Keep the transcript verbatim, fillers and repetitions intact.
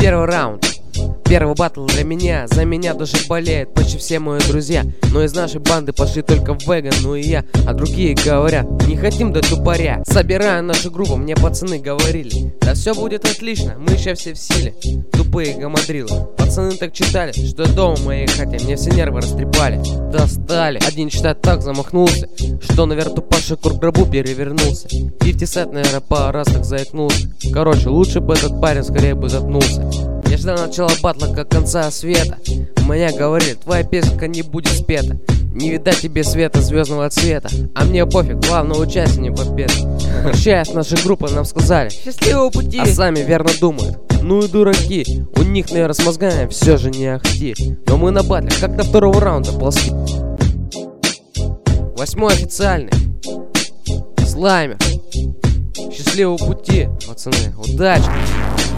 Первый раунд. Первый батл для меня. За меня даже болеют почти все мои друзья. Но из нашей банды пошли только Веган, ну и я. А другие говорят, не хотим до тупоря. Собирая нашу группу, мне пацаны говорили: да все будет отлично, мы еще все в силе. Тупые гамадрилы. Пацаны так читали, что дома моей хате мне все нервы растрепали. Достали. Один читать так замахнулся, что наверх тупаший круг гробу перевернулся. пятьдесят сет, наверное, пару раз так заикнулся. Короче, лучше бы этот парень скорее бы заткнулся. Я ждал начала батла как конца света. Меня говорили, твоя песенка не будет спета. Не видать тебе света звездного цвета. А мне пофиг, главное участие не победа. Прощаясь с нашей группой, нам сказали счастливого пути. А сами верно думают, ну и дураки. У них, наверное, с мозгами все же не ахти. Но мы на батле, как до второго раунда ползти. Восьмой официальный. Слаймер. Счастливого пути, пацаны, удачи.